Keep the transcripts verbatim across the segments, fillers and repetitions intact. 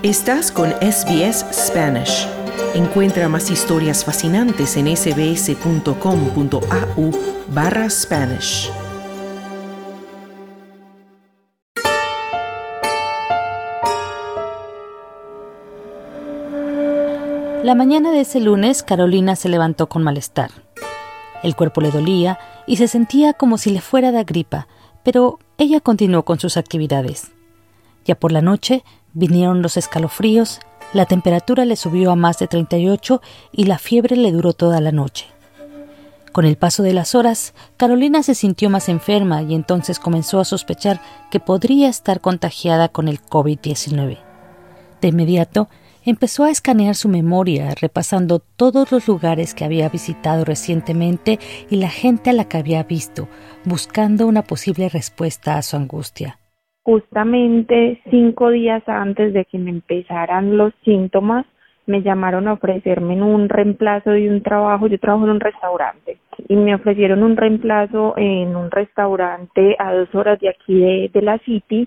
Estás con S B S Spanish. Encuentra más historias fascinantes en sbs.com.au barra Spanish. La mañana de ese lunes, Carolina se levantó con malestar. El cuerpo le dolía y se sentía como si le fuera a dar gripa, pero ella continuó con sus actividades. Ya por la noche vinieron los escalofríos, la temperatura le subió a más de treinta y ocho y la fiebre le duró toda la noche. Con el paso de las horas, Carolina se sintió más enferma y entonces comenzó a sospechar que podría estar contagiada con el covid diecinueve. De inmediato, empezó a escanear su memoria, repasando todos los lugares que había visitado recientemente y la gente a la que había visto, buscando una posible respuesta a su angustia. Justamente cinco días antes de que me empezaran los síntomas, me llamaron a ofrecerme un reemplazo de un trabajo. Yo trabajo en un restaurante y me ofrecieron un reemplazo en un restaurante a dos horas de aquí de, de la City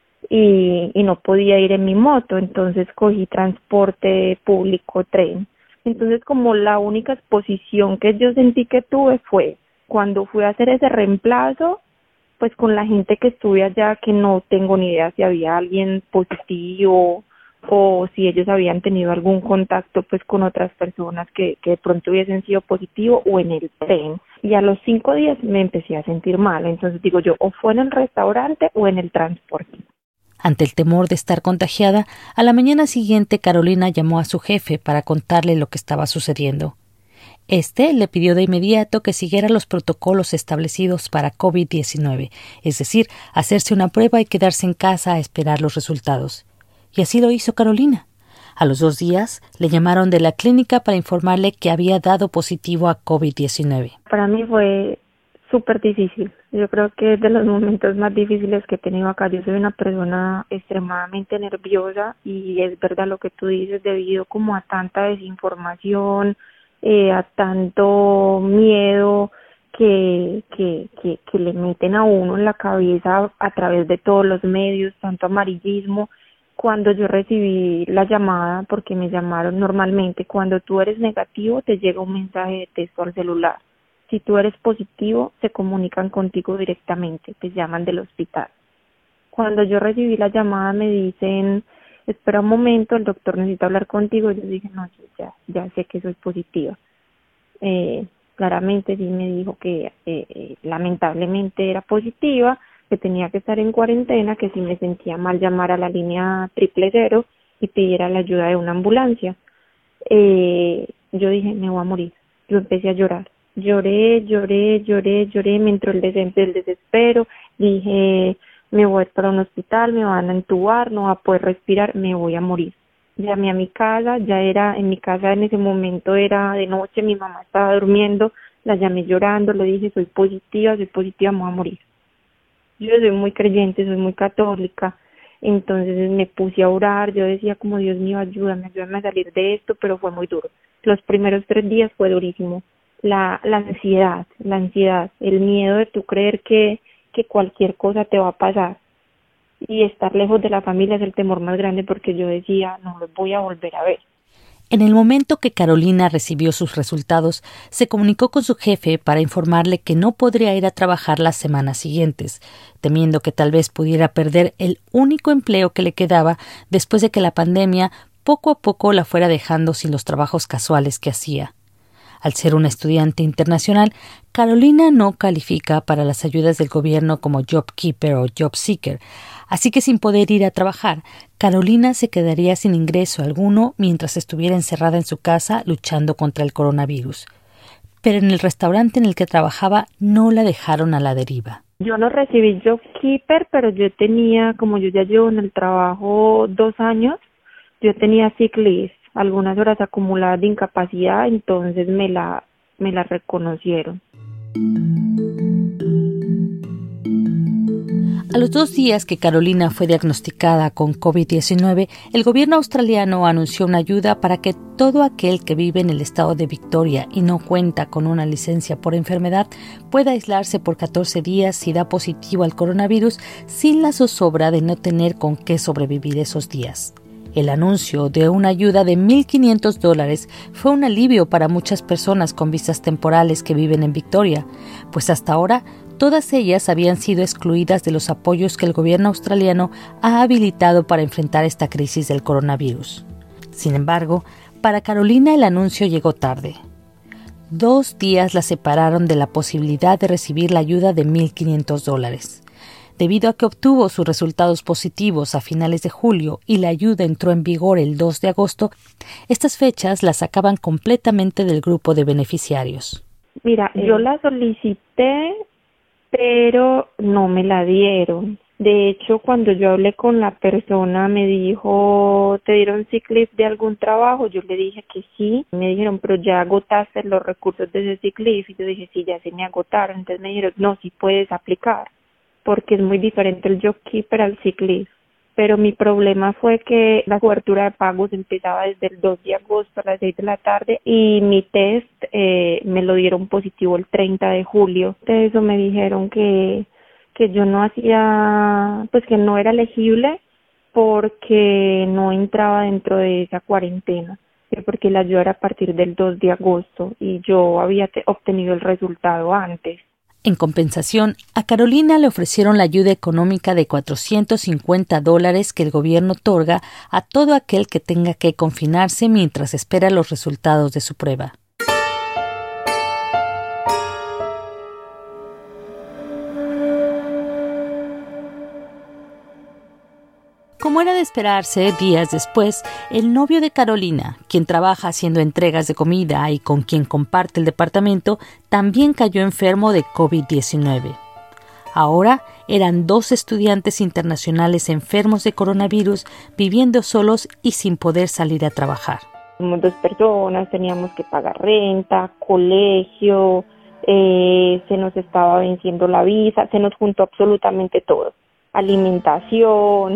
y, y no podía ir en mi moto, entonces cogí transporte público, tren. Entonces, como la única exposición que yo sentí que tuve fue cuando fui a hacer ese reemplazo, pues con la gente que estuve allá, que no tengo ni idea si había alguien positivo o si ellos habían tenido algún contacto pues con otras personas que, que de pronto hubiesen sido positivos, o en el tren. Y a los cinco días me empecé a sentir mal. Entonces digo yo, o fue en el restaurante o en el transporte. Ante el temor de estar contagiada, a la mañana siguiente Carolina llamó a su jefe para contarle lo que estaba sucediendo. Este le pidió de inmediato que siguiera los protocolos establecidos para covid diecinueve, es decir, hacerse una prueba y quedarse en casa a esperar los resultados. Y así lo hizo Carolina. A los dos días le llamaron de la clínica para informarle que había dado positivo a covid diecinueve. Para mí fue súper difícil. Yo creo que es de los momentos más difíciles que he tenido acá. Yo soy una persona extremadamente nerviosa y es verdad lo que tú dices, debido como a tanta desinformación, Eh, a tanto miedo que, que, que, que le meten a uno en la cabeza a través de todos los medios, tanto amarillismo. Cuando yo recibí la llamada, porque me llamaron normalmente, cuando tú eres negativo te llega un mensaje de texto al celular. Si tú eres positivo, se comunican contigo directamente, te llaman del hospital. Cuando yo recibí la llamada me dicen: espera un momento, el doctor necesita hablar contigo. Yo dije, no, ya, ya sé que soy positiva. Eh, claramente sí me dijo que eh, eh, lamentablemente era positiva, que tenía que estar en cuarentena, que si me sentía mal llamara a la línea triple cero y pidiera la ayuda de una ambulancia. Eh, yo dije, me voy a morir. Yo empecé a llorar. Lloré, lloré, lloré, lloré, me entró el, des- el desespero. Dije, me voy para un hospital, me van a entubar, no va a poder respirar, me voy a morir. Llamé a mi casa, ya era, en mi casa en ese momento era de noche, mi mamá estaba durmiendo, la llamé llorando, le dije, soy positiva, soy positiva, me voy a morir. Yo soy muy creyente, soy muy católica, entonces me puse a orar, yo decía como, Dios mío, ayúdame, ayúdame a salir de esto, pero fue muy duro. Los primeros tres días fue durísimo. La, la ansiedad, la ansiedad, el miedo de tú creer que que cualquier cosa te va a pasar, y estar lejos de la familia es el temor más grande, porque yo decía, no los voy a volver a ver. En el momento que Carolina recibió sus resultados, se comunicó con su jefe para informarle que no podría ir a trabajar las semanas siguientes, temiendo que tal vez pudiera perder el único empleo que le quedaba después de que la pandemia poco a poco la fuera dejando sin los trabajos casuales que hacía. Al ser una estudiante internacional, Carolina no califica para las ayudas del gobierno como JobKeeper o JobSeeker, así que sin poder ir a trabajar, Carolina se quedaría sin ingreso alguno mientras estuviera encerrada en su casa luchando contra el coronavirus. Pero en el restaurante en el que trabajaba no la dejaron a la deriva. Yo no recibí JobKeeper, pero yo tenía, como yo ya llevo en el trabajo dos años, yo tenía sick leave, algunas horas acumuladas de incapacidad, entonces me la, me la reconocieron. A los dos días que Carolina fue diagnosticada con covid diecinueve, el gobierno australiano anunció una ayuda para que todo aquel que vive en el estado de Victoria y no cuenta con una licencia por enfermedad pueda aislarse por catorce días si da positivo al coronavirus, sin la zozobra de no tener con qué sobrevivir esos días. El anuncio de una ayuda de mil quinientos dólares fue un alivio para muchas personas con visas temporales que viven en Victoria, pues hasta ahora todas ellas habían sido excluidas de los apoyos que el gobierno australiano ha habilitado para enfrentar esta crisis del coronavirus. Sin embargo, para Carolina el anuncio llegó tarde. Dos días la separaron de la posibilidad de recibir la ayuda de mil quinientos dólares. Debido a que obtuvo sus resultados positivos a finales de julio y la ayuda entró en vigor el dos de agosto, estas fechas la sacaban completamente del grupo de beneficiarios. Mira, yo la solicité, pero no me la dieron. De hecho, cuando yo hablé con la persona, me dijo, ¿te dieron sick leave de algún trabajo? Yo le dije que sí. Me dijeron, pero ya agotaste los recursos de ese sick leave. Y yo dije, sí, ya se me agotaron. Entonces me dijeron, no, sí puedes aplicar, porque es muy diferente el JobKeeper al sick leave. Pero mi problema fue que la cobertura de pagos empezaba desde el dos de agosto a las seis de la tarde y mi test eh, me lo dieron positivo el treinta de julio. De eso me dijeron que, que yo no hacía, pues que no era elegible porque no entraba dentro de esa cuarentena, porque la ayuda era a partir del dos de agosto y yo había te- obtenido el resultado antes. En compensación, a Carolina le ofrecieron la ayuda económica de cuatrocientos cincuenta dólares que el gobierno otorga a todo aquel que tenga que confinarse mientras espera los resultados de su prueba. Como era de esperarse, días después, el novio de Carolina, quien trabaja haciendo entregas de comida y con quien comparte el departamento, también cayó enfermo de covid diecinueve. Ahora eran dos estudiantes internacionales enfermos de coronavirus, viviendo solos y sin poder salir a trabajar. Somos dos personas, teníamos que pagar renta, colegio, eh, se nos estaba venciendo la visa, se nos juntó absolutamente todo, alimentación,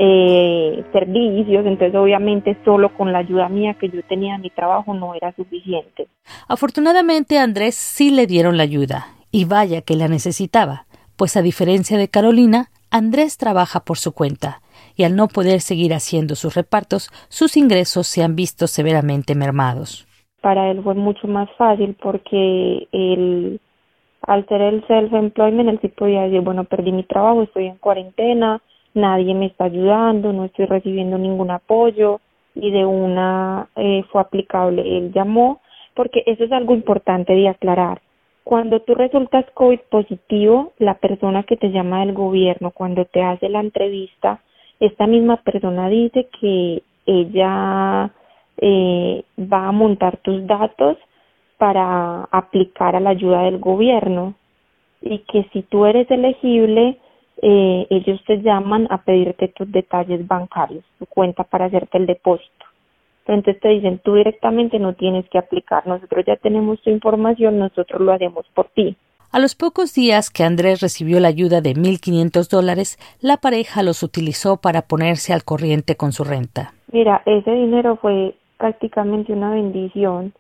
Eh, servicios, entonces obviamente solo con la ayuda mía que yo tenía en mi trabajo no era suficiente. Afortunadamente a Andrés sí le dieron la ayuda, y vaya que la necesitaba, pues a diferencia de Carolina, Andrés trabaja por su cuenta, y al no poder seguir haciendo sus repartos, sus ingresos se han visto severamente mermados. Para él fue mucho más fácil porque él, al ser el self-employment, él sí podía decir, bueno, perdí mi trabajo, estoy en cuarentena, nadie me está ayudando, no estoy recibiendo ningún apoyo y de una eh, fue aplicable. Él llamó, porque eso es algo importante de aclarar. Cuando tú resultas COVID positivo, la persona que te llama del gobierno, cuando te hace la entrevista, esta misma persona dice que ella eh, va a montar tus datos para aplicar a la ayuda del gobierno y que si tú eres elegible, Eh, ellos te llaman a pedirte tus detalles bancarios, tu cuenta para hacerte el depósito. Entonces te dicen, tú directamente no tienes que aplicar, nosotros ya tenemos tu información, nosotros lo haremos por ti. A los pocos días que Andrés recibió la ayuda de mil quinientos dólares, la pareja los utilizó para ponerse al corriente con su renta. Mira, ese dinero fue prácticamente una bendición,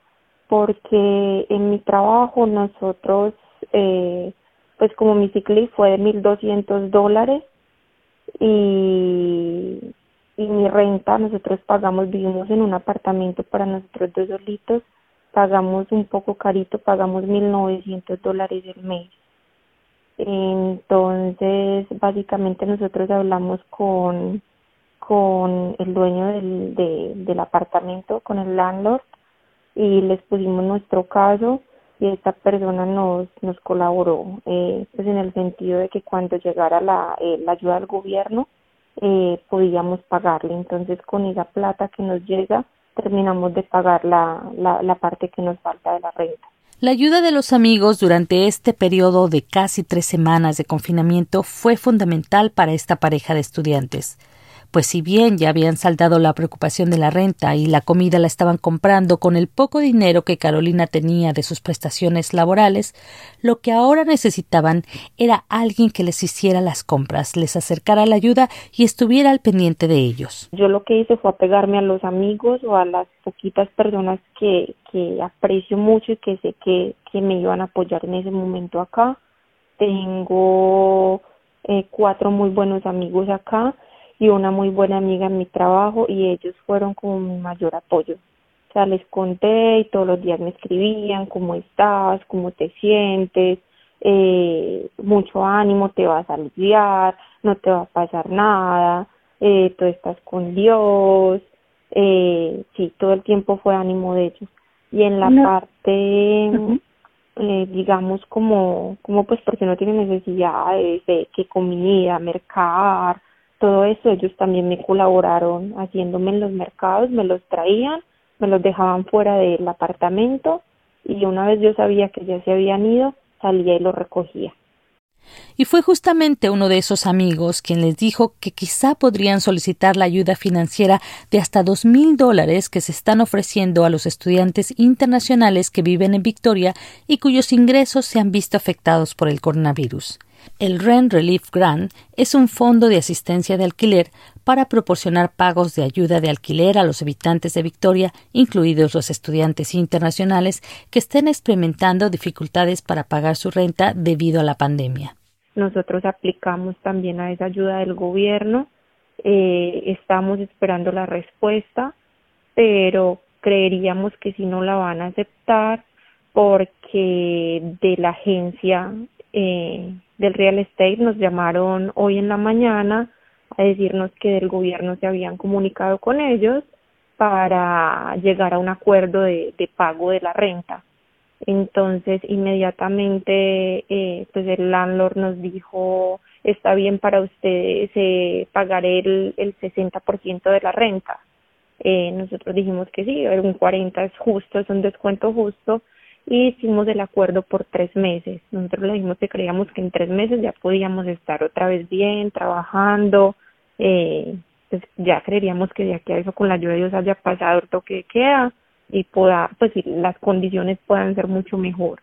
porque en mi trabajo nosotros... Eh, pues como mi sick leave fue de mil doscientos dólares y, y mi renta, nosotros pagamos, vivimos en un apartamento para nosotros dos solitos, pagamos un poco carito, pagamos mil novecientos dólares el mes. Entonces, básicamente nosotros hablamos con, con el dueño del, de, del apartamento, con el landlord, y les pusimos nuestro caso, y esta persona nos nos colaboró eh, pues en el sentido de que cuando llegara la, eh, la ayuda del gobierno eh, podíamos pagarle. Entonces con esa plata que nos llega terminamos de pagar la, la, la parte que nos falta de la renta. La ayuda de los amigos durante este periodo de casi tres semanas de confinamiento fue fundamental para esta pareja de estudiantes. Pues si bien ya habían saldado la preocupación de la renta y la comida la estaban comprando con el poco dinero que Carolina tenía de sus prestaciones laborales, lo que ahora necesitaban era alguien que les hiciera las compras, les acercara la ayuda y estuviera al pendiente de ellos. Yo lo que hice fue apegarme a los amigos o a las poquitas personas que, que aprecio mucho y que sé que, que me iban a apoyar en ese momento acá. Tengo eh, cuatro muy buenos amigos acá. y una muy buena amiga en mi trabajo, y ellos fueron como mi mayor apoyo. O sea, les conté y todos los días me escribían, ¿cómo estás? ¿Cómo te sientes? Eh, mucho ánimo, te vas a aliviar, no te va a pasar nada, eh, tú estás con Dios. Eh, sí, todo el tiempo fue ánimo de ellos. Y en la no. parte, uh-huh. eh, digamos, como, como pues porque no tienen necesidades de que comida, mercar, todo eso, ellos también me colaboraron haciéndome en los mercados, me los traían, me los dejaban fuera del apartamento, y una vez yo sabía que ya se habían ido, salía y los recogía. Y fue justamente uno de esos amigos quien les dijo que quizá podrían solicitar la ayuda financiera de hasta dos mil dólares que se están ofreciendo a los estudiantes internacionales que viven en Victoria y cuyos ingresos se han visto afectados por el coronavirus. El Rent Relief Grant es un fondo de asistencia de alquiler para proporcionar pagos de ayuda de alquiler a los habitantes de Victoria, incluidos los estudiantes internacionales que estén experimentando dificultades para pagar su renta debido a la pandemia. Nosotros aplicamos también a esa ayuda del gobierno, eh, estamos esperando la respuesta, pero creeríamos que si no la van a aceptar porque de la agencia eh, del real estate nos llamaron hoy en la mañana a decirnos que del gobierno se habían comunicado con ellos para llegar a un acuerdo de, de pago de la renta. Entonces, inmediatamente, eh, pues el landlord nos dijo, está bien para ustedes eh, pagar el, el sesenta por ciento de la renta. Eh, nosotros dijimos que sí, un cuarenta es justo, es un descuento justo, y hicimos el acuerdo por tres meses. Nosotros le dijimos que creíamos que en tres meses ya podíamos estar otra vez bien, trabajando, eh, pues ya creeríamos que de aquí a eso con la ayuda de Dios haya pasado el toque de queda y pueda, pues las condiciones puedan ser mucho mejor.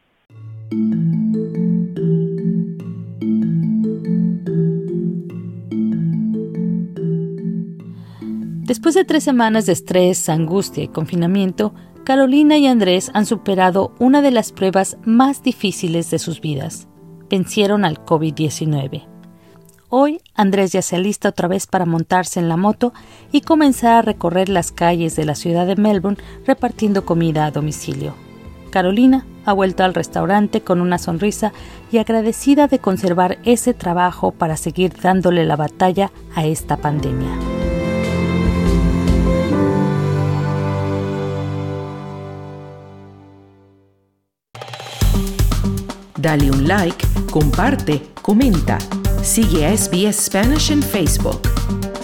Después de tres semanas de estrés, angustia y confinamiento, Carolina y Andrés han superado una de las pruebas más difíciles de sus vidas. Vencieron al covid diecinueve. Hoy, Andrés ya se alista otra vez para montarse en la moto y comenzar a recorrer las calles de la ciudad de Melbourne repartiendo comida a domicilio. Carolina ha vuelto al restaurante con una sonrisa y agradecida de conservar ese trabajo para seguir dándole la batalla a esta pandemia. Dale un like, comparte, comenta. Sigue a S B S Spanish en Facebook.